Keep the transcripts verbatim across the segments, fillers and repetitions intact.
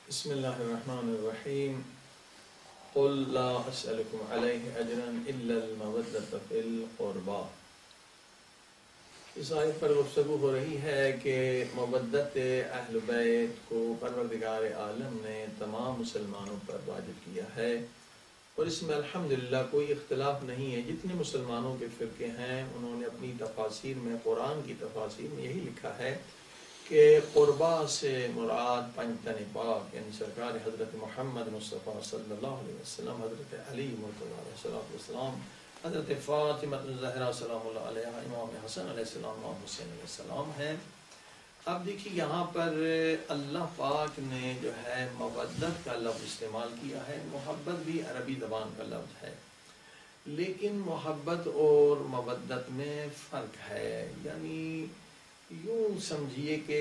بسم اللہ الرحمن الرحیم قل لا اسألکم علیہ اجرا الا المودۃ فی القربى۔ اس آیت پر گفتگو ہو رہی ہے کہ مودت اہل بیت کو پروردگار عالم نے تمام مسلمانوں پر واجب کیا ہے، اور اس میں الحمدللہ کوئی اختلاف نہیں ہے۔ جتنے مسلمانوں کے فرقے ہیں انہوں نے اپنی تفاسیر میں، قرآن کی تفاسیر میں یہی لکھا ہے کہ قربا سے مراد پنجتن پاک یعنی سرکار حضرت محمد مصطفیٰ صلی اللہ علیہ وسلم، حضرت علی مرتضیٰ علیہ السلام، حضرت فاطمہ الزہرا سلام اللہ علیہ، امام حسن علیہ السلام، امام حسین علیہ السلام ہیں۔ اب دیکھیے یہاں پر اللہ پاک نے جو ہے مودت کا لفظ استعمال کیا ہے۔ محبت بھی عربی زبان کا لفظ ہے، لیکن محبت اور مودت میں فرق ہے۔ یعنی یوں سمجھیے کہ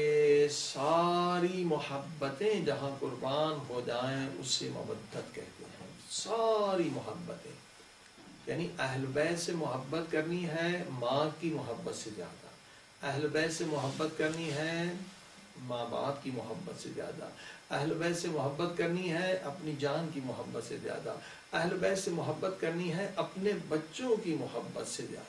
ساری محبتیں جہاں قربان ہو جائیں اس سے مودت کہتے ہیں۔ ساری محبتیں یعنی اہل بیت سے محبت کرنی ہے ماں کی محبت سے زیادہ، اہل بیت سے محبت کرنی ہے ماں باپ کی محبت سے زیادہ، اہل بیت سے محبت کرنی ہے اپنی جان کی محبت سے زیادہ، اہل بیت سے محبت کرنی ہے اپنے بچوں کی محبت سے زیادہ۔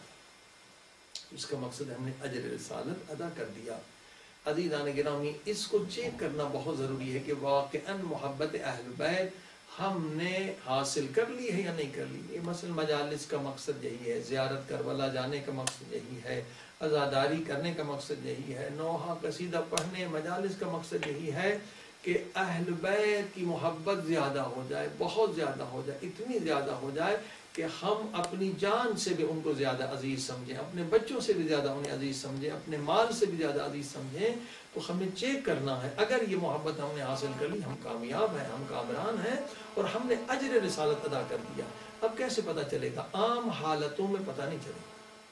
اس کا مقصد ہم نے اجر رسالت ادا کر دیا۔ عزیزان گرامی، اس کو چیک کرنا بہت ضروری ہے کہ واقعاً محبت اہل بیت ہم نے حاصل کر لی ہے یا نہیں کر لی۔ یہ مثلا مجالس کا مقصد یہی ہے، زیارت کربلا جانے کا مقصد یہی ہے، عزاداری کرنے کا مقصد یہی ہے، نوحہ قصیدہ پڑھنے مجالس کا مقصد یہی ہے کہ اہل بیت کی محبت زیادہ ہو جائے، بہت زیادہ ہو جائے، اتنی زیادہ ہو جائے کہ ہم اپنی جان سے بھی ان کو زیادہ عزیز سمجھیں، اپنے بچوں سے بھی زیادہ انہیں عزیز سمجھیں، اپنے مال سے بھی زیادہ عزیز سمجھیں۔ تو ہمیں چیک کرنا ہے، اگر یہ محبت ہم نے حاصل کر لی ہم کامیاب ہیں، ہم کامران ہیں اور ہم نے اجر رسالت ادا کر دیا۔ اب کیسے پتہ چلے گا؟ عام حالتوں میں پتہ نہیں چلے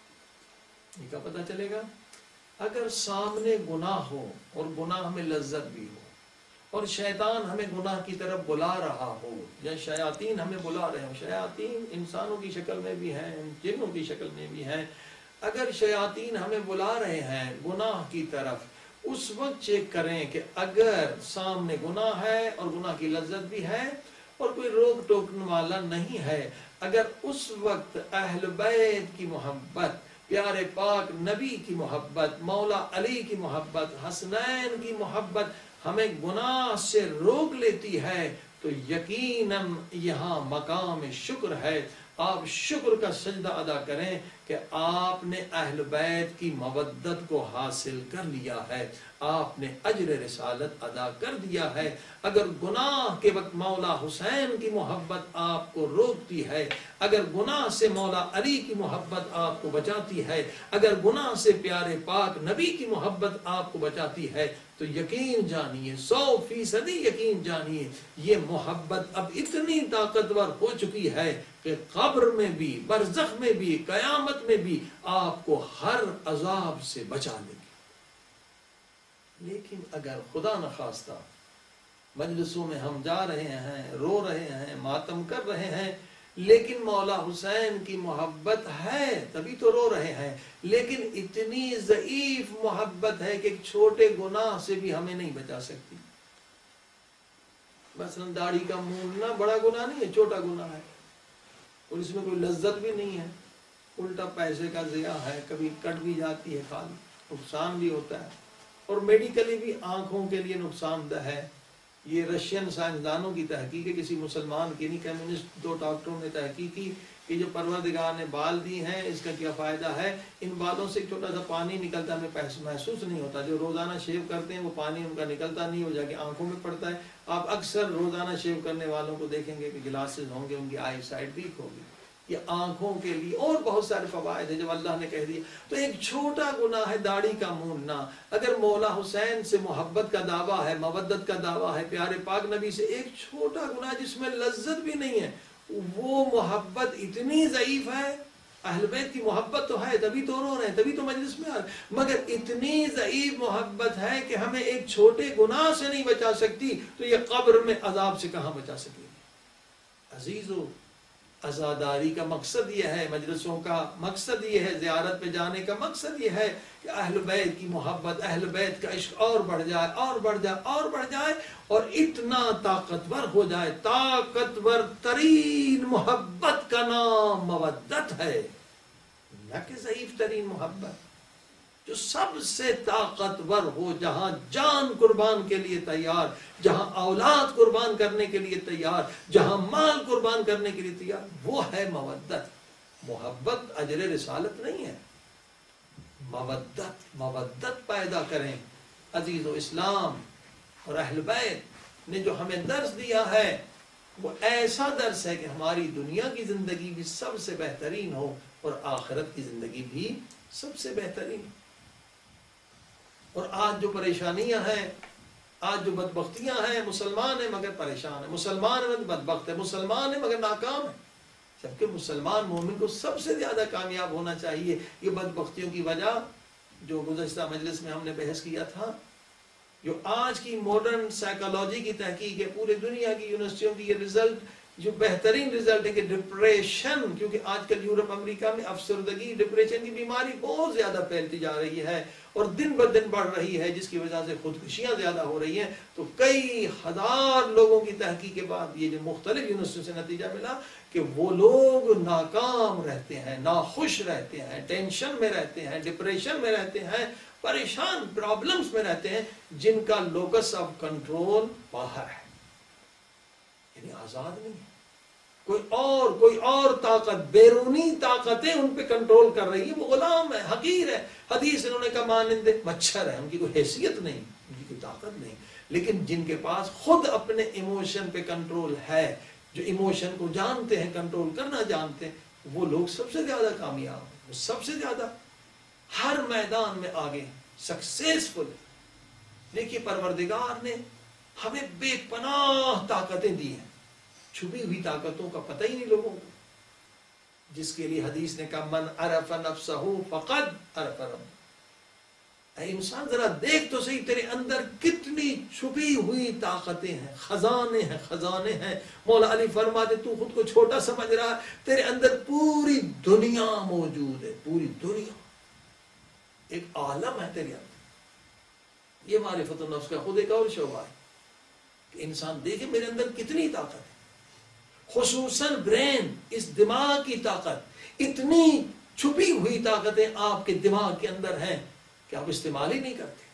گا۔ یہ کیا پتہ چلے گا؟ اگر سامنے گناہ ہو اور گناہ میں لذت بھی ہو، اور شیطان ہمیں گناہ کی طرف بلا رہا ہو، یا شیاطین ہمیں بلا رہے ہوں، شیاطین انسانوں کی شکل میں بھی ہیں، جنوں کی شکل میں بھی ہیں، اگر شیاطین ہمیں بلا رہے ہیں گناہ کی طرف، اس وقت چیک کریں کہ اگر سامنے گناہ ہے اور گناہ کی لذت بھی ہے اور کوئی روک ٹوکنے والا نہیں ہے، اگر اس وقت اہل بیت کی محبت، پیارے پاک نبی کی محبت، مولا علی کی محبت، حسنین کی محبت ہمیں گناہ سے روک لیتی ہے تو یقیناً یہاں مقام شکر ہے۔ آپ شکر کا سجدہ ادا کریں کہ آپ نے اہل بیت کی مودت کو حاصل کر لیا ہے، آپ نے اجر رسالت ادا کر دیا ہے۔ اگر گناہ کے وقت مولا حسین کی محبت آپ کو روکتی ہے، اگر گناہ سے مولا علی کی محبت آپ کو بچاتی ہے، اگر گناہ سے پیارے پاک نبی کی محبت آپ کو بچاتی ہے، تو یقین جانیے، سو فیصدی یقین جانیے، یہ محبت اب اتنی طاقتور ہو چکی ہے کہ قبر میں بھی، برزخ میں بھی، قیامت میں بھی آپ کو ہر عذاب سے بچا لے گی۔ لیکن اگر خدا نخواستہ مجلسوں میں ہم جا رہے ہیں، رو رہے ہیں، ماتم کر رہے ہیں، لیکن مولا حسین کی محبت ہے تبھی تو رو رہے ہیں، لیکن اتنی ضعیف محبت ہے کہ ایک چھوٹے گناہ سے بھی ہمیں نہیں بچا سکتی۔ مثلا داڑھی کا موننا بڑا گناہ نہیں ہے، چھوٹا گناہ ہے، اور اس میں کوئی لذت بھی نہیں ہے، الٹا پیسے کا ضیاع ہے، کبھی کٹ بھی جاتی ہے کھال، نقصان بھی ہوتا ہے، اور میڈیکلی بھی آنکھوں کے لیے نقصان دہ ہے۔ یہ رشین سائنسدانوں کی تحقیق ہے، کسی مسلمان کی نہیں، کمیونسٹ دو ڈاکٹروں نے تحقیق کی کہ جو پروردگار نے بال دی ہیں اس کا کیا فائدہ ہے۔ ان بالوں سے چھوٹا سا پانی نکلتا ہے، ہمیں محسوس نہیں ہوتا، جو روزانہ شیو کرتے ہیں وہ پانی ان کا نکلتا نہیں، ہو جا کے آنکھوں میں پڑتا ہے۔ آپ اکثر روزانہ شیو کرنے والوں کو دیکھیں گے کہ گلاسز ہوں گے، ان کی آئی سائٹ ویک ہوگی۔ یہ آنکھوں کے لیے اور بہت سارے فوائد ہیں جب اللہ نے کہہ دیا۔ تو ایک چھوٹا گناہ ہے داڑھی کا موننا، اگر مولا حسین سے محبت کا دعویٰ ہے، مودت کا دعویٰ ہے، پیارے پاک نبی سے، ایک چھوٹا گناہ جس میں لذت بھی نہیں ہے، وہ محبت اتنی ضعیف ہے۔ اہل بیت کی محبت تو ہے تبھی تو رو رہے ہیں، تبھی تو مجلس میں آ رہے ہیں، مگر اتنی ضعیف محبت ہے کہ ہمیں ایک چھوٹے گناہ سے نہیں بچا سکتی، تو یہ قبر میں عذاب سے کہاں بچا سکے گی؟ عزیزو، عزاداری کا مقصد یہ ہے، مجلسوں کا مقصد یہ ہے، زیارت پہ جانے کا مقصد یہ ہے کہ اہل بیت کی محبت، اہل بیت کا عشق اور بڑھ جائے اور بڑھ جائے اور بڑھ جائے، اور اتنا طاقتور ہو جائے۔ طاقتور ترین محبت کا نام مودت ہے، نہ کہ ضعیف ترین محبت، جو سب سے طاقتور ہو، جہاں جان قربان کے لیے تیار، جہاں اولاد قربان کرنے کے لیے تیار، جہاں مال قربان کرنے کے لیے تیار، وہ ہے مودت۔ محبت اجر رسالت نہیں ہے، مودت مودت پیدا کریں۔ عزیز و اسلام اور اہل بیت نے جو ہمیں درس دیا ہے وہ ایسا درس ہے کہ ہماری دنیا کی زندگی بھی سب سے بہترین ہو اور آخرت کی زندگی بھی سب سے بہترین ہو۔ اور آج جو پریشانیاں ہیں، آج جو بدبختیاں ہیں، مسلمان ہیں مگر پریشان ہے، مسلمان ہے مگر بدبخت ہے، مسلمان ہے مگر ناکام ہے، جبکہ مسلمان مومن کو سب سے زیادہ کامیاب ہونا چاہیے۔ یہ بدبختیوں کی وجہ جو گزشتہ مجلس میں ہم نے بحث کیا تھا، جو آج کی ماڈرن سائیکالوجی کی تحقیق ہے، پورے دنیا کی یونیورسٹیوں کی یہ رزلٹ جو بہترین رزلٹ ہے کہ ڈپریشن، کیونکہ آج کل یورپ امریکہ میں افسردگی، ڈپریشن کی بیماری بہت زیادہ پھیلتی جا رہی ہے اور دن بہ دن بڑھ رہی ہے، جس کی وجہ سے خودکشیاں زیادہ ہو رہی ہیں۔ تو کئی ہزار لوگوں کی تحقیق کے بعد یہ جو مختلف یونیورسٹیوں سے نتیجہ ملا کہ وہ لوگ ناکام رہتے ہیں، ناخوش رہتے ہیں، ٹینشن میں رہتے ہیں، ڈپریشن میں رہتے ہیں، پریشان، پرابلمز میں رہتے ہیں، جن کا لوکس آف کنٹرول باہر ہے، یعنی آزاد نہیں ہے۔ کوئی اور کوئی اور طاقت، بیرونی طاقتیں ان پہ کنٹرول کر رہی ہے، وہ غلام ہے، حقیر ہے۔ حدیث انہوں نے کہا مانند مچھر ہے، ان کی کوئی حیثیت نہیں، ان کی کوئی طاقت نہیں۔ لیکن جن کے پاس خود اپنے ایموشن پہ کنٹرول ہے، جو ایموشن کو جانتے ہیں، کنٹرول کرنا جانتے ہیں، وہ لوگ سب سے زیادہ کامیاب ہیں، وہ سب سے زیادہ ہر میدان میں آگے سکسیسفل۔ دیکھیے پروردگار نے ہمیں بے پناہ طاقتیں دی ہیں، چھپی ہوئی طاقتوں کا پتہ ہی نہیں لوگوں کو، جس کے لیے حدیث نے کہا من عرف نفسہ فقد عرف ربہ۔ اے انسان ذرا دیکھ تو صحیح، تیرے اندر کتنی چھپی ہوئی طاقتیں ہیں، خزانے ہیں، خزانے ہیں۔ مولا علی فرماتے تو خود کو چھوٹا سمجھ رہا ہے، تیرے اندر پوری دنیا موجود ہے، پوری دنیا ایک عالم ہے تیرے اندر۔ یہ معرفت النفس کا خود ایک اور شعبہ ہے کہ انسان دیکھے میرے اندر کتنی طاقت ہے، خصوصاً برین، اس دماغ کی طاقت، اتنی چھپی ہوئی طاقتیں آپ کے دماغ کے اندر ہیں کہ آپ استعمال ہی نہیں کرتے۔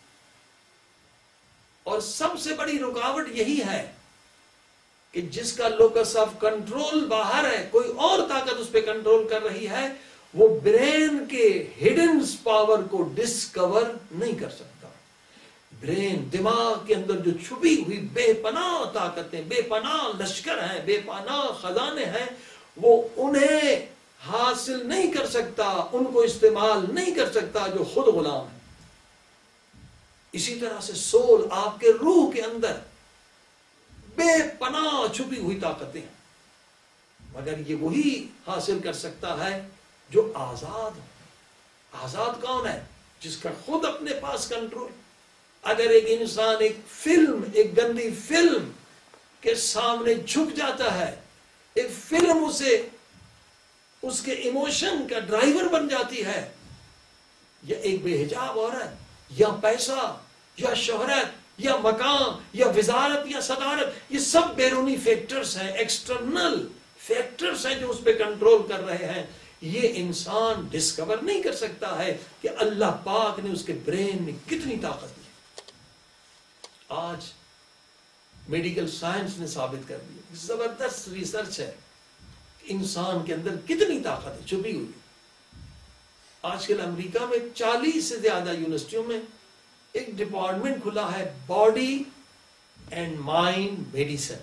اور سب سے بڑی رکاوٹ یہی ہے کہ جس کا لوکس آف کنٹرول باہر ہے، کوئی اور طاقت اس پہ کنٹرول کر رہی ہے، وہ برین کے ہڈن پاور کو ڈسکور نہیں کر سکتا۔ برین، دماغ کے اندر جو چھپی ہوئی بے پناہ طاقتیں، بے پناہ لشکر ہیں، بے پناہ خزانے ہیں، وہ انہیں حاصل نہیں کر سکتا، ان کو استعمال نہیں کر سکتا جو خود غلام ہے۔ اسی طرح سے سول، آپ کے روح کے اندر بے پناہ چھپی ہوئی طاقتیں ہیں، مگر یہ وہی حاصل کر سکتا ہے جو آزاد ہو۔ آزاد کون ہے؟ جس کا خود اپنے پاس کنٹرول۔ اگر ایک انسان ایک فلم، ایک گندی فلم کے سامنے جھک جاتا ہے، ایک فلم اسے اس کے ایموشن کا ڈرائیور بن جاتی ہے، یا ایک بے حجاب عورت، یا پیسہ، یا شہرت، یا مقام، یا وزارت، یا صدارت، یہ سب بیرونی فیکٹرز ہیں، ایکسٹرنل فیکٹرز ہیں جو اس پہ کنٹرول کر رہے ہیں۔ یہ انسان ڈسکور نہیں کر سکتا ہے کہ اللہ پاک نے اس کے برین میں کتنی طاقت دی۔ آج میڈیکل سائنس نے ثابت کر دیا، زبردست ریسرچ ہے، انسان کے اندر کتنی طاقت ہے چھپی ہوئی۔ آج کل امریکہ میں چالیس سے زیادہ یونیورسٹیوں میں ایک ڈپارٹمنٹ کھلا ہے، باڈی اینڈ مائنڈ میڈیسن۔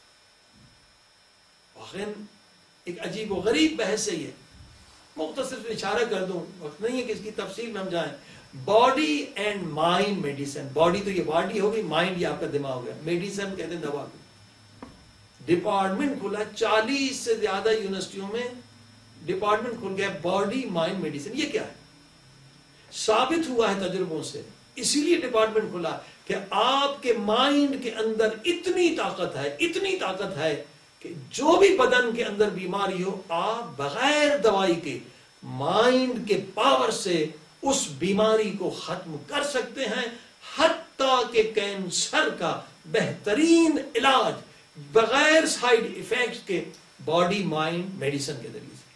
واقعاً ایک عجیب و غریب بحث ہے، یہ مختصر اشارہ کر دوں، وقت نہیں ہے کہ اس کی تفصیل میں ہم جائیں۔ Body and mind medicine, body تو یہ باڈی ہوگی، مائنڈ یہ آپ کا دماغ ہوگا، میڈیسن کہتے ہیں دوا کو۔ ڈپارٹمنٹ کھلا چالیس سے زیادہ یونیورسٹیوں میں، ڈپارٹمنٹ کھل گیا باڈی مائنڈ میڈیسن۔ یہ کیا ہے؟ ثابت ہوا ہے تجربوں سے، اسی لیے ڈپارٹمنٹ کھلا کہ آپ کے مائنڈ کے اندر اتنی طاقت ہے، اتنی طاقت ہے کہ جو بھی بدن کے اندر بیماری ہو آپ بغیر دوائی کے مائنڈ کے پاور سے اس بیماری کو ختم کر سکتے ہیں. حتیٰ کہ کینسر کا بہترین علاج بغیر سائیڈ ایفیکٹس کے باڈی مائنڈ میڈیسن کے ذریعے سے.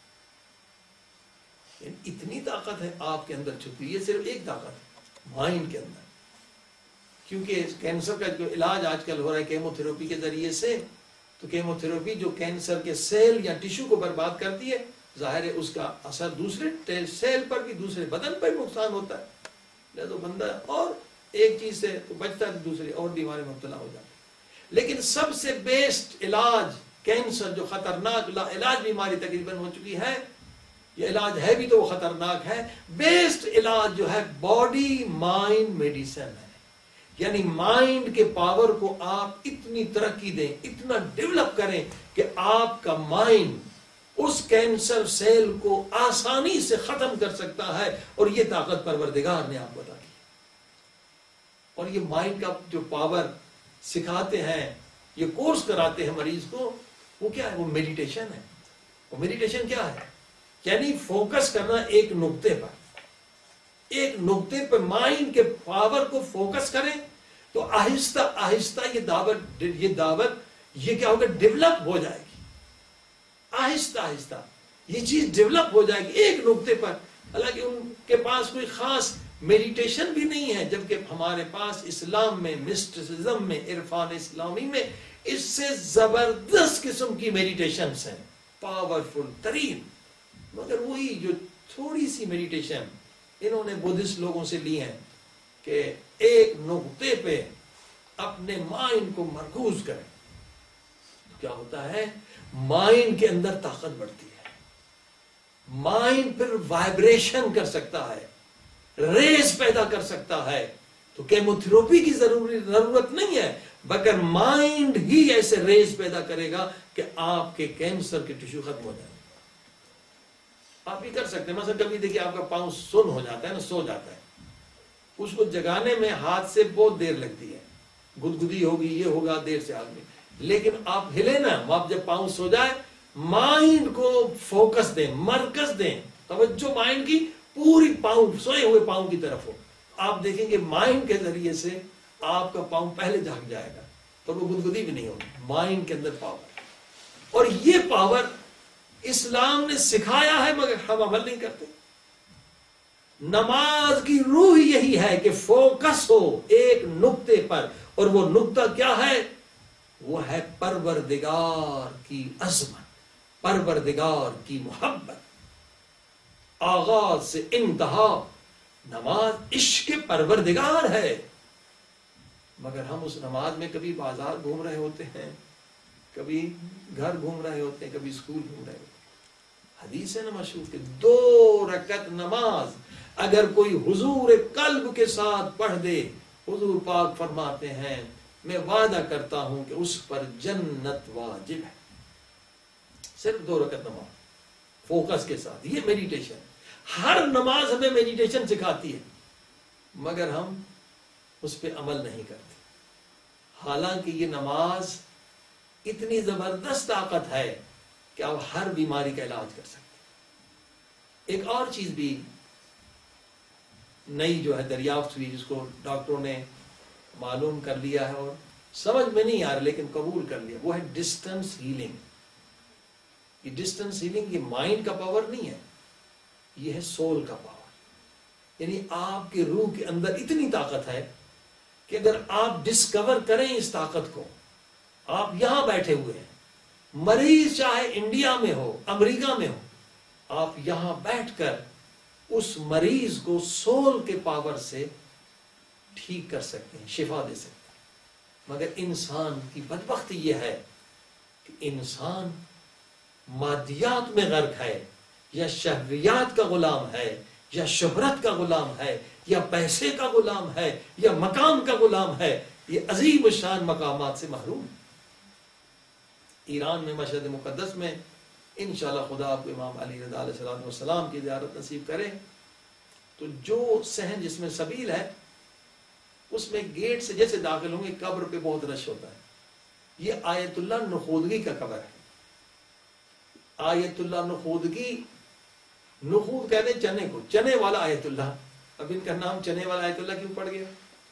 اتنی طاقت ہے آپ کے اندر چھپی. یہ صرف ایک طاقت ہے مائنڈ کے اندر. کیونکہ کینسر کا جو علاج آج کل ہو رہا ہے کیمو تھراپی کے ذریعے سے، تو کیمو تھراپی جو کینسر کے سیل یا ٹیشو کو برباد کرتی ہے، ظاہر ہے اس کا اثر دوسرے سیل پر بھی، دوسرے بدن پر نقصان ہوتا ہے. لہذا بندہ اور ایک چیز سے تو بچتا ہے، دوسری اور بیماری میں مبتلا ہو جاتا ہے. لیکن سب سے بیسٹ علاج کینسر، جو خطرناک لا علاج بیماری تقریباً ہو چکی ہے، یہ علاج ہے بھی تو وہ خطرناک ہے. بیسٹ علاج جو ہے باڈی مائنڈ میڈیسن ہے. یعنی مائنڈ کے پاور کو آپ اتنی ترقی دیں، اتنا ڈیولپ کریں کہ آپ کا مائنڈ اس کینسر سیل کو آسانی سے ختم کر سکتا ہے. اور یہ طاقت پروردگار نے آپ کو عطا کی. اور یہ مائنڈ کا جو پاور سکھاتے ہیں، یہ کورس کراتے ہیں مریض کو، وہ کیا ہے؟ وہ میڈیٹیشن ہے. وہ میڈیٹیشن کیا ہے؟ یعنی فوکس کرنا ایک نقطے پر، ایک نقطے پر مائنڈ کے پاور کو فوکس کریں تو آہستہ آہستہ یہ دعوت یہ دعوت یہ کیا ہوگا؟ ڈیولپ ہو جائے گی. آہستہ آہستہ یہ چیز ڈیولپ ہو جائے گی ایک نقطے پر. حالانکہ ان کے پاس کوئی خاص میڈیٹیشن بھی نہیں ہے، جبکہ ہمارے پاس اسلام میں، مسٹسزم میں، عرفان اسلامی میں اس سے زبردست قسم کی میڈیٹیشنز ہیں، پاورفل ترین. مگر وہی جو تھوڑی سی میڈیٹیشن انہوں نے بدھسٹ لوگوں سے لی ہیں کہ ایک نقطے پہ اپنے مائنڈ کو مرکوز کریں، تو کیا ہوتا ہے؟ مائنڈ کے اندر طاقت بڑھتی ہے. مائنڈ پھر وائبریشن کر سکتا ہے، ریز پیدا کر سکتا ہے. تو کیمو تھراپی کی ضروری ضرورت نہیں ہے، بلکہ مائنڈ ہی ایسے ریز پیدا کرے گا کہ آپ کے کینسر کے ٹیشو ختم ہو جائیں. آپ بھی کر سکتے ہیں. مثلا کبھی دیکھیے آپ کا پاؤں سن ہو جاتا ہے نا، سو جاتا ہے، اس کو جگانے میں ہاتھ سے بہت دیر لگتی ہے، گدگدی ہوگی، یہ ہوگا، دیر سے آدمی. لیکن آپ ہلے نا، آپ جب پاؤں سو جائے مائنڈ کو فوکس دیں، مرکز دیں، توجہ مائنڈ کی پوری پاؤں، سوئے ہوئے پاؤں کی طرف ہو. آپ دیکھیں گے مائنڈ کے ذریعے سے آپ کا پاؤں پہلے جھک جائے گا اور وہ گدگدی بھی نہیں ہوگی. مائنڈ کے اندر پاور، اور یہ پاور اسلام نے سکھایا ہے مگر ہم عمل نہیں کرتے. نماز کی روح یہی ہے کہ فوکس ہو ایک نقطے پر، اور وہ نقطہ کیا ہے؟ وہ ہے پروردگار کی عظمت، پروردگار کی محبت. آغاز سے انتہا نماز عشق پروردگار ہے. مگر ہم اس نماز میں کبھی بازار گھوم رہے ہوتے ہیں، کبھی گھر گھوم رہے ہوتے ہیں، کبھی اسکول گھوم رہے ہوتے ہیں. حدیث ہے نا مشہور کہ دو رکعت نماز اگر کوئی حضور قلب کے ساتھ پڑھ دے، حضور پاک فرماتے ہیں میں وعدہ کرتا ہوں کہ اس پر جنت واجب ہے. صرف دو رکعت نماز فوکس کے ساتھ. یہ میڈیٹیشن، ہر نماز ہمیں میڈیٹیشن سکھاتی ہے مگر ہم اس پہ عمل نہیں کرتے. حالانکہ یہ نماز اتنی زبردست طاقت ہے کہ آپ ہر بیماری کا علاج کر سکتے. ایک اور چیز بھی نئی جو ہے دریافت ہوئی، جس کو ڈاکٹروں نے معلوم کر لیا ہے اور سمجھ میں نہیں آ رہا لیکن قبول کر لیا، وہ ہے ڈسٹنس ہیلنگ. یہ ڈسٹنس ہیلنگ یہ مائنڈ کا پاور نہیں ہے، یہ ہے سول کا پاور. یعنی آپ کے روح کے اندر اتنی طاقت ہے کہ اگر آپ ڈسکور کریں اس طاقت کو، آپ یہاں بیٹھے ہوئے ہیں، مریض چاہے انڈیا میں ہو، امریکہ میں ہو، آپ یہاں بیٹھ کر اس مریض کو سول کے پاور سے ٹھیک کر سکتے ہیں، شفا دے سکتے ہیں. مگر انسان کی بدبختی یہ ہے کہ انسان مادیات میں غرق ہے، یا شہویات کا غلام ہے، یا شہرت کا غلام ہے، یا پیسے کا غلام ہے، یا مقام کا غلام ہے. یہ عظیم الشان مقامات سے محروم ہے. ایران میں مشہد مقدس میں انشاءاللہ خدا آپ کو امام علی رضا علیہ السلام کی زیارت نصیب کرے، تو جو صحن جس میں سبیل ہے اس میں گیٹ سے جیسے داخل ہوں گے قبر پہ بہت رش ہوتا ہے. یہ آیت اللہ نخودگی کا قبر ہے. آیت اللہ نخودگی، نخود کہتے ہیں چنے کو، چنے والا آیت اللہ. اب ان کا نام چنے والا آیت اللہ کیوں پڑ گیا؟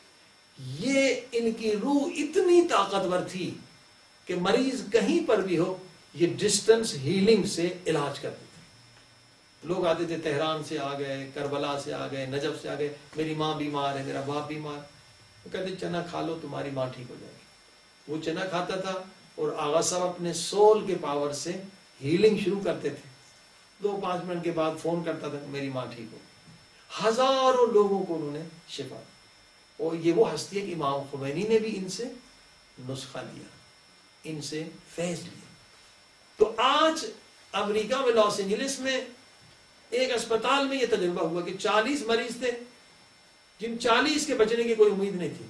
یہ ان کی روح اتنی طاقتور تھی کہ مریض کہیں پر بھی ہو یہ ڈسٹنس ہیلنگ سے علاج کرتے تھے. لوگ آتے تھے تہران سے آ گئے، کربلا سے آ گئے، نجف سے آ گئے، میری ماں بیمار ہے، میرا باپ بیمار. وہ کہتے چنا کھا لو تمہاری ماں ٹھیک ہو جائے گی. وہ چنا کھاتا تھا اور آغا صاحب اپنے سول کے پاور سے ہیلنگ شروع کرتے تھے. دو پانچ منٹ کے بعد فون کرتا تھا میری ماں ٹھیک ہو. ہزاروں لوگوں کو انہوں نے شفا. اور یہ وہ ہستی ہے کہ امام خمینی نے بھی ان سے نسخہ لیا، ان سے فیض لیا. تو آج امریکہ میں لاس اینجلس میں ایک اسپتال میں یہ تجربہ ہوا کہ چالیس مریض تھے جن چالیس کے بچنے کی کوئی امید نہیں تھی.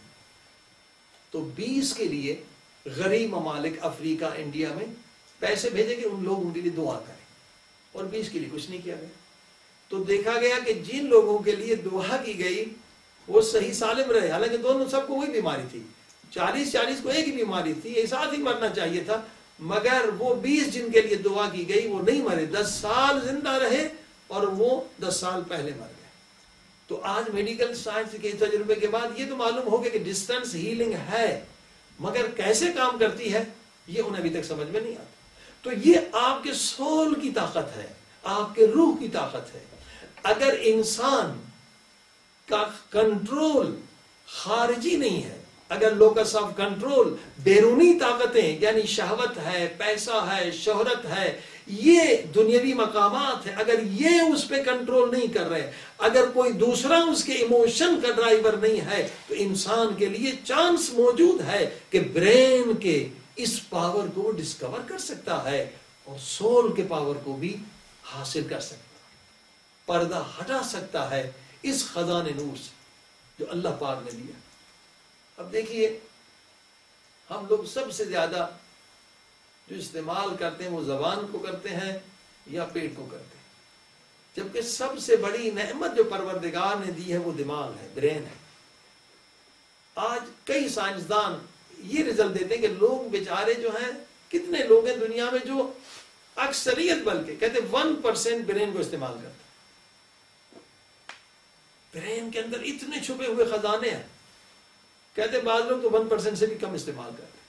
تو بیس کے لیے غریب ممالک افریقہ انڈیا میں پیسے بھیجے کہ ان لوگوں کے لیے دعا کریں، اور بیس کے لیے کچھ نہیں کیا گیا. تو دیکھا گیا کہ جن لوگوں کے لیے دعا کی گئی وہ صحیح سالم رہے، حالانکہ دونوں سب کو وہی بیماری تھی، چالیس چالیس کو ایک ہی بیماری تھی، ایک ساتھ ہی مرنا چاہیے تھا، مگر وہ بیس جن کے لیے دعا کی گئی وہ نہیں مرے، دس سال زندہ رہے اور وہ دس سال پہلے مر گئے. تو آج میڈیکل سائنس کے تجربے کے بعد یہ تو معلوم ہو گیا کہ ڈسٹنس ہیلنگ ہے، مگر کیسے کام کرتی ہے یہ انہیں ابھی تک سمجھ میں نہیں آتا. تو یہ آپ کے سول کی طاقت ہے، آپ کے روح کی طاقت ہے. اگر انسان کا کنٹرول خارجی نہیں ہے، اگر لوکس آف کنٹرول بیرونی طاقتیں یعنی شہوت ہے، پیسہ ہے، شہرت ہے، یہ دنیاوی مقامات ہیں، اگر یہ اس پہ کنٹرول نہیں کر رہے، اگر کوئی دوسرا اس کے ایموشن کا ڈرائیور نہیں ہے، تو انسان کے لیے چانس موجود ہے کہ برین کے اس پاور کو ڈسکور کر سکتا ہے اور سول کے پاور کو بھی حاصل کر سکتا ہے، پردہ ہٹا سکتا ہے اس خزانہ نور سے جو اللہ پاک نے دیا. اب دیکھیے ہم لوگ سب سے زیادہ جو استعمال کرتے ہیں وہ زبان کو کرتے ہیں یا پیٹ کو کرتے ہیں، جبکہ سب سے بڑی نعمت جو پروردگار نے دی ہے وہ دماغ ہے، برین ہے. آج کئی سائنسدان یہ رزلٹ دیتے ہیں کہ لوگ بیچارے جو ہیں، کتنے لوگ ہیں دنیا میں جو اکثریت بلکہ کہتے ون پرسینٹ برین کو استعمال کرتے ہیں. برین کے اندر اتنے چھپے ہوئے خزانے ہیں، کہتے بعض لوگ تو ون پرسینٹ سے بھی کم استعمال کرتے ہیں.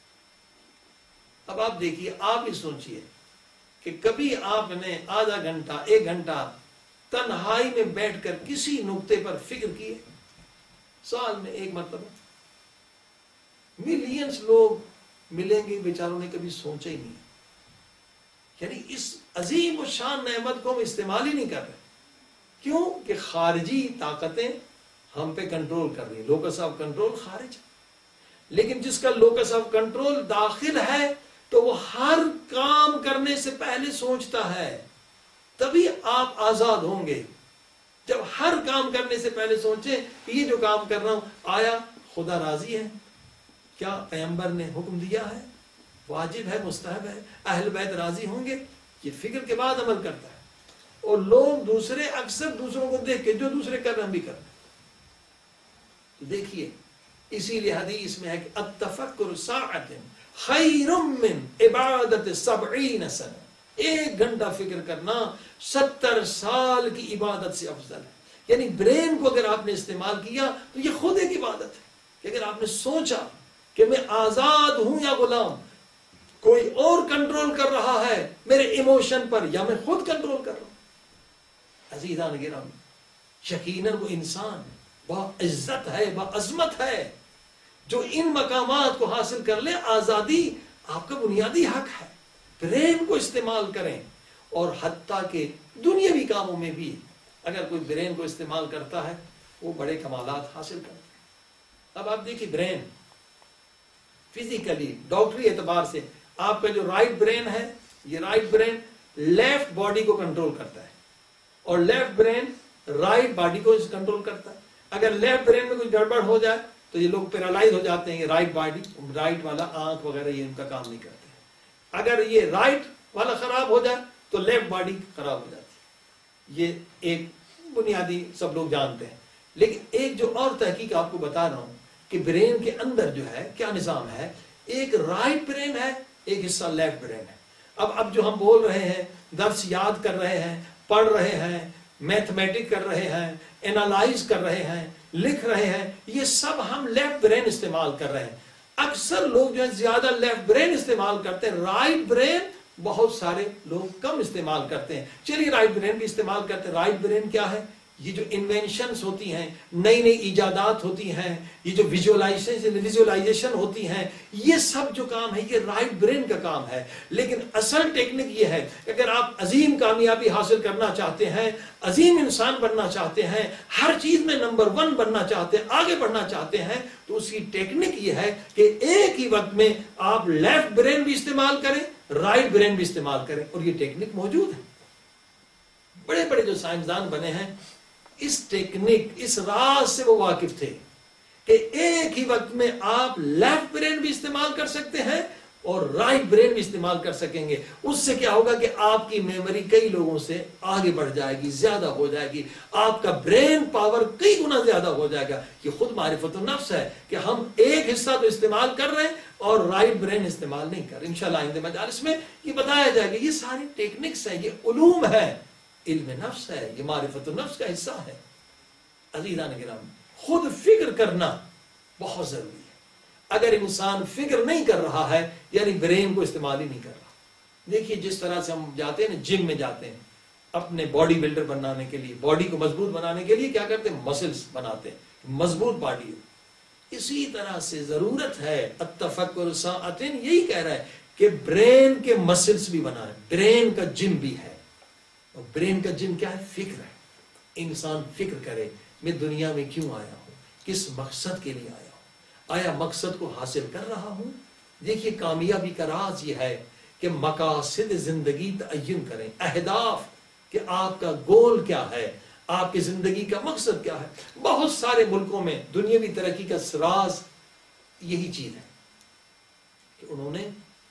اب آپ دیکھیے، آپ ہی سوچئے کہ کبھی آپ نے آدھا گھنٹہ ایک گھنٹہ تنہائی میں بیٹھ کر کسی نقطے پر فکر کیے؟ سال میں ایک مرتبہ. ملینز لوگ ملیں گے، بیچاروں نے کبھی سوچا ہی نہیں. یعنی اس عظیم و شان نعمت کو ہم استعمال ہی نہیں کر رہے. کیوں؟ کہ خارجی طاقتیں ہم پہ کنٹرول کر رہی ہیں. لوکس آف کنٹرول خارج. لیکن جس کا لوکس آف کنٹرول داخل ہے تو وہ ہر کام کرنے سے پہلے سوچتا ہے، تبھی آپ آزاد ہوں گے. جب ہر کام کرنے سے پہلے سوچیں کہ یہ جو کام کر رہا ہوں آیا خدا راضی ہے، کیا پیغمبر نے حکم دیا ہے، واجب ہے، مستحب ہے، اہل بیت راضی ہوں گے، یہ فکر کے بعد عمل کرتا ہے. اور لوگ دوسرے اکثر دوسروں کو دیکھ کے جو دوسرے کر رہے ہیں ہم بھی کر رہے ہیں. تو دیکھیے اسی لیے حدیث میں ہے کہ التفکر ساعۃ خیر من عبادت سبعین سنہ. ایک گھنٹہ فکر کرنا ستر سال کی عبادت سے افضل ہے. یعنی برین کو اگر آپ نے استعمال کیا تو یہ خود ایک عبادت ہے کہ اگر آپ نے سوچا کہ میں آزاد ہوں یا غلام، کوئی اور کنٹرول کر رہا ہے میرے ایموشن پر یا میں خود کنٹرول کر رہا ہوں. عزیزان گرامی، یقیناً وہ انسان با عزت ہے، با عظمت ہے جو ان مقامات کو حاصل کر لے. آزادی آپ کا بنیادی حق ہے. برین کو استعمال کریں، اور حتیٰ کہ دنیاوی کاموں میں بھی اگر کوئی برین کو استعمال کرتا ہے وہ بڑے کمالات حاصل کرتا ہے. اب آپ دیکھیے برین فزیکلی ڈاکٹری اعتبار سے آپ کا جو رائٹ برین ہے، یہ رائٹ برین لیفٹ باڈی کو کنٹرول کرتا ہے اور لیفٹ برین رائٹ باڈی کو کنٹرول کرتا ہے. اگر لیفٹ برین میں کچھ گڑبڑ ہو جائے تو یہ لوگ پیرالائز ہو جاتے ہیں. رائٹ باڈی، رائٹ والا آنکھ وغیرہ یہ ان کا کام نہیں کرتے. اگر یہ رائٹ والا خراب ہو جائے تو لیفٹ باڈی خراب ہو جاتی ہے. یہ ایک بنیادی سب لوگ جانتے ہیں. لیکن ایک جو اور تحقیق آپ کو بتا رہا ہوں کہ برین کے اندر جو ہے کیا نظام ہے ایک رائٹ برین ہے، ایک حصہ لیفٹ برین ہے. اب اب جو ہم بول رہے ہیں، درس یاد کر رہے ہیں، پڑھ رہے ہیں، میتھمیٹک کر رہے ہیں، انالائز کر رہے ہیں، لکھ رہے ہیں، یہ سب ہم لیفٹ برین استعمال کر رہے ہیں. اکثر لوگ جو ہے زیادہ لیفٹ برین استعمال کرتے ہیں، رائٹ برین بہت سارے لوگ کم استعمال کرتے ہیں. چلیے رائٹ برین بھی استعمال کرتے ہیں. رائٹ برین کیا ہے؟ یہ جو انوینشنز ہوتی ہیں، نئی نئی ایجادات ہوتی ہیں، یہ جو ویژولائزیشن ویژولائزیشن ہوتی ہیں، یہ سب جو کام ہے یہ رائٹ برین کا کام ہے. لیکن اصل ٹیکنک یہ ہے کہ اگر آپ عظیم کامیابی حاصل کرنا چاہتے ہیں، عظیم انسان بننا چاہتے ہیں، ہر چیز میں نمبر ون بننا چاہتے ہیں، آگے بڑھنا چاہتے ہیں، تو اس کی ٹیکنک یہ ہے کہ ایک ہی وقت میں آپ لیفٹ برین بھی استعمال کریں، رائٹ برین بھی استعمال کریں. اور یہ ٹیکنک موجود ہے. بڑے بڑے جو سائنسدان بنے ہیں اس ٹیکنک، اس راز سے وہ واقف تھے کہ ایک ہی وقت میں آپ لیفٹ برین بھی استعمال کر سکتے ہیں اور رائٹ برین بھی استعمال کر سکیں گے. اس سے کیا ہوگا کہ آپ کی میموری کئی لوگوں سے آگے بڑھ جائے گی، زیادہ ہو جائے گی، آپ کا برین پاور کئی گنا زیادہ ہو جائے گا. یہ خود معرفت النفس ہے کہ ہم ایک حصہ تو استعمال کر رہے ہیں اور رائٹ برین استعمال نہیں کر رہے. انشاءاللہ آئندہ مجالس میں یہ بتایا جائے گا. یہ ساری ٹیکنکس ہیں، یہ علوم ہے، علم نفس ہے، یہ معرفت النفس کا حصہ ہے. عزیزان کرام، خود فکر کرنا بہت ضروری ہے. اگر انسان فکر نہیں کر رہا ہے یعنی برین کو استعمال ہی نہیں کر رہا. دیکھیے جس طرح سے ہم جاتے ہیں نا، جم میں جاتے ہیں اپنے باڈی بلڈر بنانے کے لیے، باڈی کو مضبوط بنانے کے لیے کیا کرتے ہیں؟ مسلز بناتے ہیں، مضبوط باڈی ہو. اسی طرح سے ضرورت ہے التفکر ساعتن، یہی کہہ رہا ہے کہ برین کے مسلز بھی بنائیں. برین کا جم بھی ہے. اور برین کا جم کیا ہے؟ فکر ہے. انسان فکر کرے میں دنیا میں کیوں آیا ہوں، کس مقصد کے لیے آیا ہوں، آیا مقصد کو حاصل کر رہا ہوں. دیکھیے کامیابی کا راز یہ ہے کہ مقاصد زندگی تعین کریں، اہداف، کہ آپ کا گول کیا ہے، آپ کی زندگی کا مقصد کیا ہے. بہت سارے ملکوں میں دنیاوی ترقی کا راز یہی چیز ہے کہ انہوں نے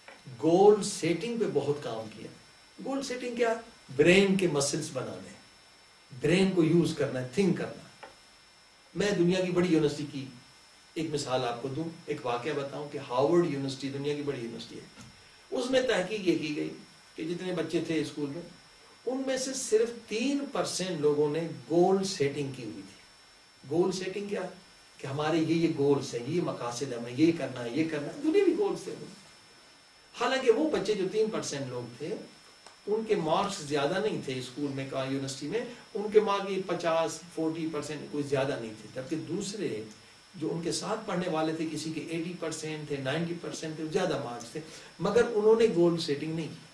گول سیٹنگ پہ بہت کام کیا. گول سیٹنگ کیا؟ برین کے مسلز بنانے، برین کو یوز کرنا ہے، تھنک کرنا. میں دنیا کی بڑی یونیورسٹی کی ایک مثال آپ کو دوں، ایک واقعہ بتاؤں کہ ہارورڈ یونیورسٹی دنیا کی بڑی یونیورسٹی ہے. اس میں تحقیق یہ کی گئی کہ جتنے بچے تھے اسکول میں، ان میں سے صرف تین پرسینٹ لوگوں نے گول سیٹنگ کی ہوئی تھی. گول سیٹنگ کیا؟ کہ ہمارے یہ یہ گولز ہیں، یہ مقاصد ہے، ہمیں یہ کرنا ہے، یہ کرنا ہے، دنیاوی گولز تھے. حالانکہ وہ بچے جو تین پرسینٹ لوگ تھے ان کے مارکس زیادہ نہیں تھے اسکول میں، کہا یونیورسٹی میں ان کے مارکس پچاس فورٹی پرسینٹ کوئی زیادہ نہیں تھے. جبکہ دوسرے جو ان کے ساتھ پڑھنے والے تھے کسی کے ایٹی پرسینٹ تھے، نائنٹی پرسینٹ تھے، زیادہ مارکس تھے، مگر انہوں نے گول سیٹنگ نہیں کی.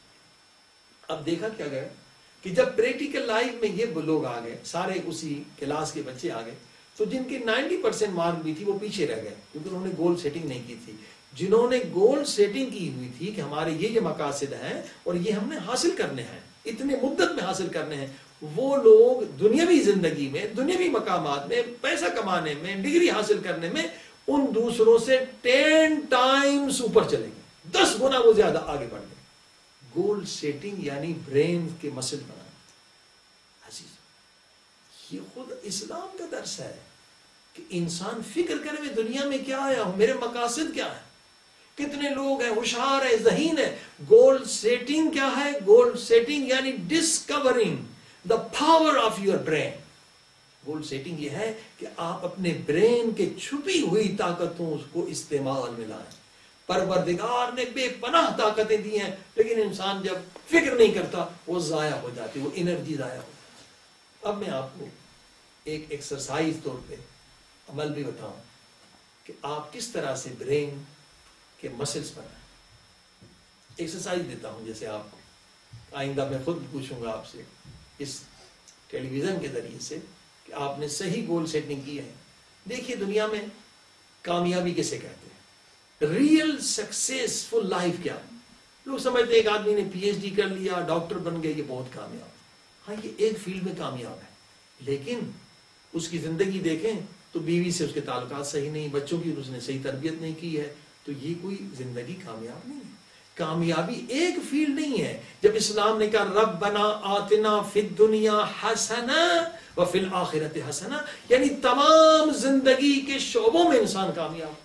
اب دیکھا کیا گیا کہ جب پریکٹیکل لائف میں یہ لوگ آ گئے، سارے اسی کلاس کے بچے آ گئے، تو جن کی نائنٹی پرسینٹ مارک بھی تھی وہ پیچھے رہ گئے کیونکہ انہوں نے گول سیٹنگ نہیں کی تھی. جنہوں نے گول سیٹنگ کی ہوئی تھی کہ ہمارے یہ یہ مقاصد ہیں اور یہ ہم نے حاصل کرنے ہیں، اتنے مدت میں حاصل کرنے ہیں، وہ لوگ دنیاوی زندگی میں، دنیاوی مقامات میں، پیسہ کمانے میں، ڈگری حاصل کرنے میں ان دوسروں سے ٹین ٹائمز اوپر چلے گئے، دس گنا وہ زیادہ آگے بڑھ گئے. گول سیٹنگ یعنی برین کے مسل بنانا. عزیز، یہ خود اسلام کا درس ہے کہ انسان فکر کرے میں دنیا میں کیا آیا ہوں، میرے مقاصد کیا ہیں. کتنے لوگ ہیں ہوشیار ہیں، ذہین ہیں. گول سیٹنگ کیا ہے؟ گول سیٹنگ یعنی discovering the power of your brain. Goal setting یہ ہے کہ آپ اپنے برین کے چھپی ہوئی طاقتوں کو استعمال میں لائیں. پروردگار نے بے پناہ طاقتیں دی ہیں، لیکن انسان جب فکر نہیں کرتا وہ ضائع ہو جاتی، وہ انرجی ضائع ہو جاتی. اب میں آپ کو ایک ایکسرسائز طور پہ عمل بھی بتاؤں کہ آپ کس طرح سے برین کے مسلز بنائیں. ایکسرسائز دیتا ہوں، جیسے آپ کو آئندہ میں خود پوچھوں گا آپ سے اس ٹیلی ویژن کے ذریعے سے کہ آپ نے صحیح گول سیٹنگ کی ہے. دیکھیے دنیا میں کامیابی کیسے کہتے ہیں، ریئل سکسیسفل لائف کیا. لوگ سمجھتے ہیں ایک آدمی نے پی ایچ ڈی کر لیا، ڈاکٹر بن گیا، یہ بہت کامیاب. ہاں یہ ایک فیلڈ میں کامیاب ہے، لیکن اس کی زندگی دیکھیں تو بیوی سے اس کے تعلقات صحیح نہیں، بچوں کی اس نے صحیح تربیت نہیں کی ہے، تو یہ کوئی زندگی کامیاب نہیں ہے. کامیابی ایک فیلڈ نہیں ہے. جب اسلام نے کہا ربنا آتنا فی الدنیا حسنہ وفی الآخرۃ حسنہ، یعنی تمام زندگی کے شعبوں میں انسان کامیاب.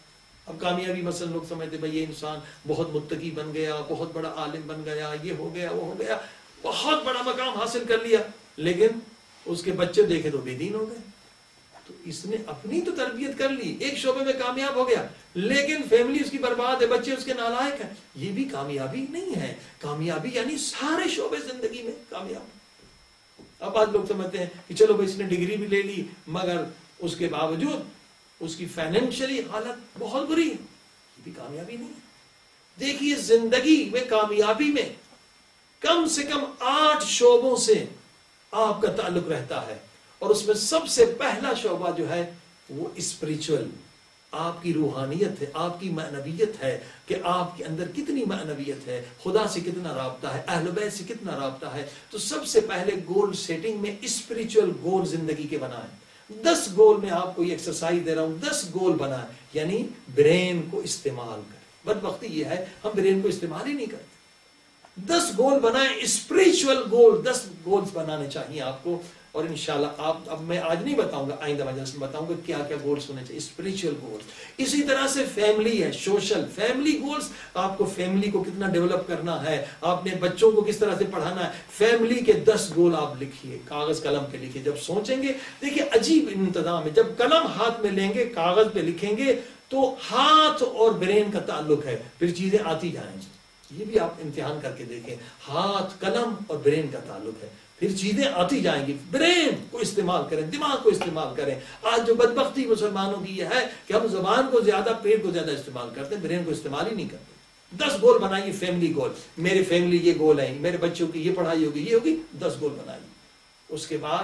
اب کامیابی مثلا لوگ سمجھتے بھائی یہ انسان بہت متقی بن گیا، بہت بڑا عالم بن گیا، یہ ہو گیا وہ ہو گیا، بہت بڑا مقام حاصل کر لیا، لیکن اس کے بچے دیکھے تو بے دین ہو گئے. تو اس نے اپنی تو تربیت کر لی، ایک شعبے میں کامیاب ہو گیا، لیکن فیملی اس کی برباد ہے، بچے اس کے نالائق ہیں. یہ بھی کامیابی نہیں ہے. کامیابی یعنی سارے شعبے زندگی میں کامیاب. اب آج لوگ سمجھتے ہیں کہ چلو بھائی اس نے ڈگری بھی لے لی مگر اس کے باوجود اس کی فائنینشلی حالت بہت بری ہے، یہ بھی کامیابی نہیں ہے. دیکھیے زندگی میں کامیابی میں کم سے کم آٹھ شعبوں سے آپ کا تعلق رہتا ہے، اور اس میں سب سے پہلا شعبہ جو ہے وہ اسپریچول، آپ کی روحانیت ہے، آپ کی معنویت ہے کہ آپ کے اندر کتنی معنویت ہے، خدا سے کتنا رابطہ ہے، اہل بیت سے کتنا رابطہ ہے. تو سب سے پہلے گول سیٹنگ میں اسپریچول گول زندگی کے بنائیں. دس گول میں آپ کو یہ ایکسرسائز دے رہا ہوں، دس گول بنائیں، یعنی برین کو استعمال کریں. بدبختی یہ ہے ہم برین کو استعمال ہی نہیں کرتے. دس گول بنائیں، اسپریچول گول دس گولز بنانے چاہیے آپ کو. اور انشاءاللہ آپ اب میں آج نہیں بتاؤں گا، آئندہ مجلس میں بتاؤں گا کیا کیا گولز ہونے چاہیے، اسپریچول گولز. اسی طرح سے فیملی ہے، سوشل فیملی گولز، آپ کو فیملی کو کتنا ڈیولپ کرنا ہے، آپ نے بچوں کو کس طرح سے پڑھانا ہے. فیملی کے دس گول آپ لکھیے، کاغذ قلم پہ لکھیے. جب سوچیں گے، دیکھیے عجیب انتظام ہے، جب قلم ہاتھ میں لیں گے کاغذ پہ لکھیں گے تو ہاتھ اور برین کا تعلق ہے، پھر چیزیں آتی جائیں گی. یہ بھی آپ امتحان کر کے دیکھیں، ہاتھ قلم اور برین کا تعلق ہے، پھر چیزیں آتی جائیں گی. برین کو استعمال کریں، دماغ کو استعمال کریں. آج جو بدبختی مسلمانوں کی یہ ہے کہ ہم زبان کو زیادہ، پیٹ کو زیادہ استعمال کرتے ہیں، برین کو استعمال ہی نہیں کرتے. دس گول بنائیے فیملی گول، میری فیملی یہ گول ہے، میرے بچوں کی یہ پڑھائی ہوگی، یہ ہوگی، دس گول بنائیے. اس کے بعد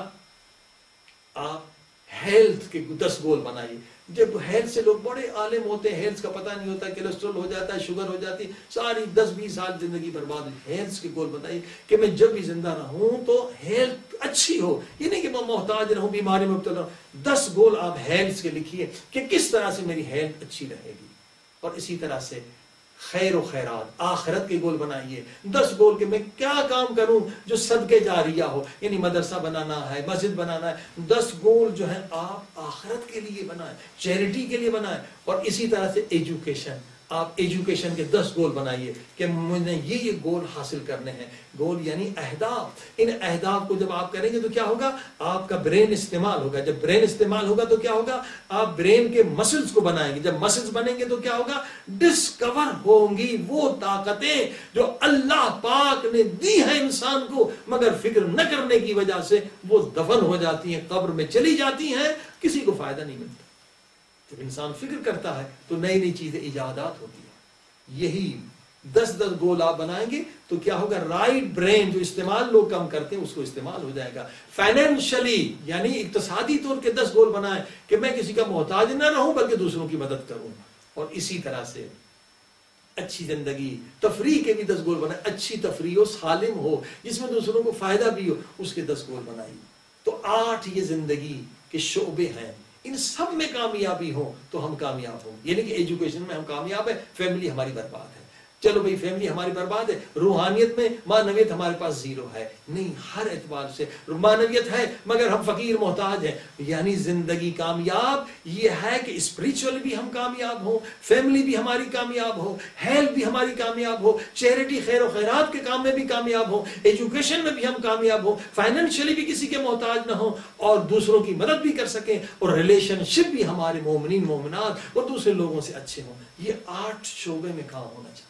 آپ ہیلتھ کے دس گول بنائیے. جب ہیلتھ سے لوگ بڑے عالم ہوتے ہیں، ہیلتھ کا پتہ نہیں ہوتا، کولیسٹرول ہو جاتا ہے، شوگر ہو جاتی، ساری دس بیس سال زندگی برباد. ہیلتھ کے گول بتائیے کہ میں جب بھی زندہ رہوں تو ہیلتھ اچھی ہو، یہ نہیں کہ میں محتاج رہوں، بیماری میں مبتلا رہوں. دس گول آپ ہیلتھ کے لکھیے کہ کس طرح سے میری ہیلتھ اچھی رہے گی. اور اسی طرح سے خیر و خیرات، آخرت کے گول بنائیے. دس گول کہ میں کیا کام کروں جو صدقے جاریہ ہو، یعنی مدرسہ بنانا ہے، مسجد بنانا ہے. دس گول جو ہیں آپ آخرت کے لیے بنائیں، چیریٹی کے لیے بنائیں. اور اسی طرح سے ایجوکیشن، آپ ایجوکیشن کے دس گول بنائیے کہ مجھے یہ یہ گول حاصل کرنے ہیں. گول یعنی اہداف. ان اہداف کو جب آپ کریں گے تو کیا ہوگا، آپ کا برین استعمال ہوگا. جب برین استعمال ہوگا تو کیا ہوگا، آپ برین کے مسلز کو بنائیں گے. جب مسلز بنیں گے تو کیا ہوگا، ڈسکور ہوں گی وہ طاقتیں جو اللہ پاک نے دی ہیں انسان کو، مگر فکر نہ کرنے کی وجہ سے وہ دفن ہو جاتی ہیں، قبر میں چلی جاتی ہیں، کسی کو فائدہ نہیں ملتا. جب انسان فکر کرتا ہے تو نئی نئی چیزیں ایجادات ہوتی ہیں. یہی دس دس گول آپ بنائیں گے تو کیا ہوگا، رائٹ برین جو استعمال لوگ کم کرتے ہیں اس کو استعمال ہو جائے گا. فائنینشلی یعنی اقتصادی طور کے دس گول بنائیں کہ میں کسی کا محتاج نہ رہوں بلکہ دوسروں کی مدد کروں. اور اسی طرح سے اچھی زندگی، تفریح کے بھی دس گول بنائیں، اچھی تفریح ہو، سالم ہو، جس میں دوسروں کو فائدہ بھی ہو، اس کے دس گول بنائیے. تو آٹھ یہ زندگی کے شعبے ہیں، ان سب میں کامیابی ہو تو ہم کامیاب ہوں. یعنی کہ ایجوکیشن میں ہم کامیاب ہیں، فیملی ہماری برباد ہے. چلو بھئی فیملی ہماری برباد ہے، روحانیت میں معنویت ہمارے پاس زیرو ہے. نہیں، ہر اعتبار سے معنویت ہے مگر ہم فقیر محتاج ہیں. یعنی زندگی کامیاب یہ ہے کہ اسپریچول بھی ہم کامیاب ہوں، فیملی بھی ہماری کامیاب ہو، ہیلتھ بھی ہماری کامیاب ہو، چیریٹی خیر و خیرات کے کام میں بھی کامیاب ہو، ایجوکیشن میں بھی ہم کامیاب ہوں، فائنینشلی بھی کسی کے محتاج نہ ہوں، اور دوسروں کی مدد بھی کر سکیں، اور ریلیشن شپ بھی ہمارے مومنین مومنات اور دوسرے لوگوں سے اچھے ہوں. یہ آٹھ شعبے میں کام ہونا چاہیے.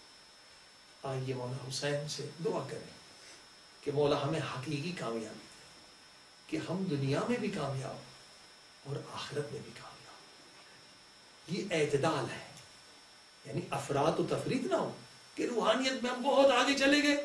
آئیے مولا حسین سے دعا کریں کہ مولا ہمیں حقیقی کامیابی، کہ ہم دنیا میں بھی کامیاب اور آخرت میں بھی کامیاب. یہ اعتدال ہے، یعنی افراط و تفریط نہ ہو کہ روحانیت میں ہم بہت آگے چلے گئے،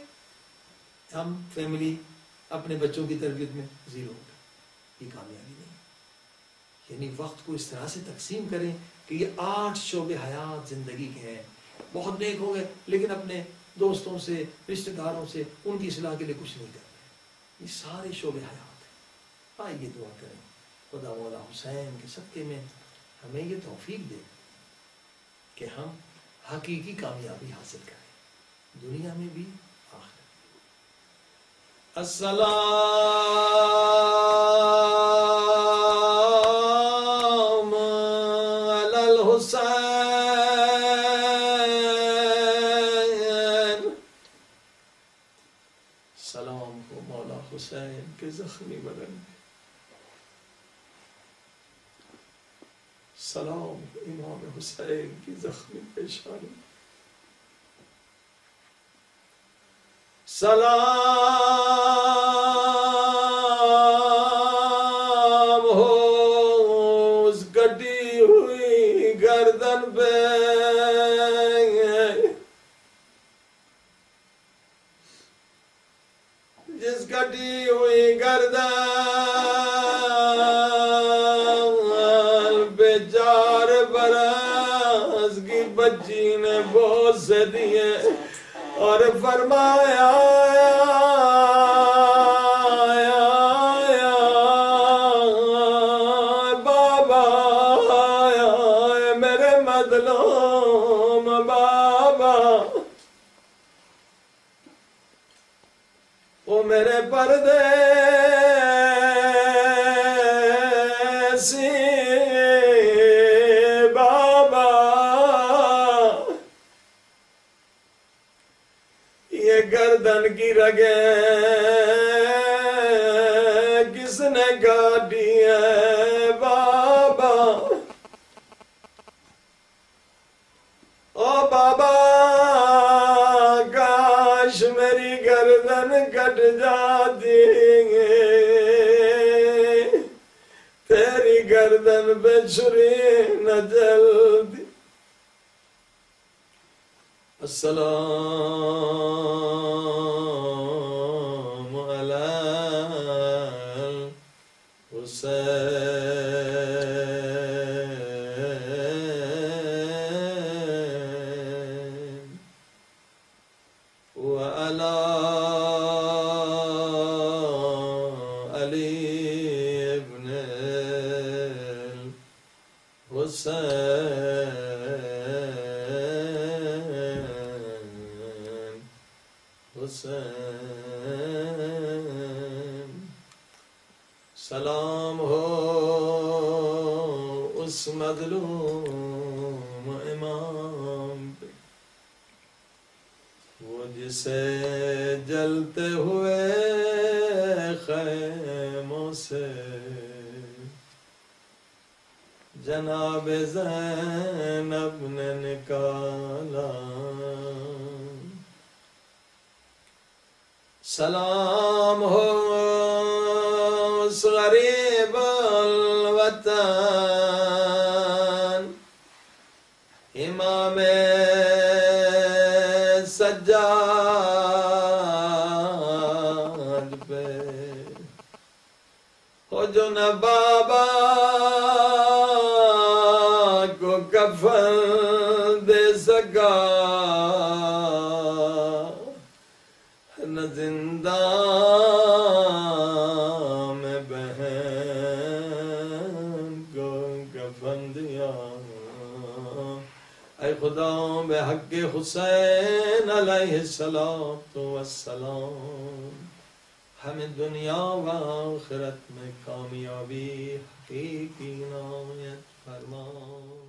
ہم فیملی اپنے بچوں کی تربیت میں زیرو ہو گئے. یہ کامیابی نہیں. یعنی وقت کو اس طرح سے تقسیم کریں کہ یہ آٹھ شعبے حیات زندگی کے ہیں. بہت نیک ہو گئے لیکن اپنے دوستوں سے، رشتہ داروں سے ان کی اصلاح کے لیے کچھ نہیں کرتے. یہ سارے شعبے حیات ہیں. آئیے دعا کریں خدا مولا حسین کے صدقے میں ہمیں یہ توفیق دے کہ ہم حقیقی کامیابی حاصل کریں، دنیا میں بھی آخرت میں. السلام علی الحسین حسین سلام ہو مولا حسین کے زخمی بدن پہ سلام امام حسین کی زخمی پیشانی سلام ہو اس کٹی ہوئی گردن پہ جس کٹی ہوئی گردن پہ چار برس کی بچی نے بوس سے دیے اور فرمایا بابا میرے مظلوم بابا وہ میرے پردیسی بابا یہ گردن کی رگیں کس نے کاٹی ہے بابا او بابا کاش میری گردن کٹ جاتی تیری گردن پہ چھری نہ چلتی السلام علی الحسین وعلی علی ابن الحسین حسین سلام ہو اس مظلوم امام پہ وہ جسے جلتے ہوئے خیموں سے جناب زینب نے نکالا سلام ہو اس غریب الوطن امام سجاد پہ ہو جو نہ بابا کو کفن دے سکا نہ زندان میں بہن کو کفن دیا اے خدا بے حق حسین علیہ السلام ہمیں دنیا و آخرت میں کامیابی حقیقی عنایت فرما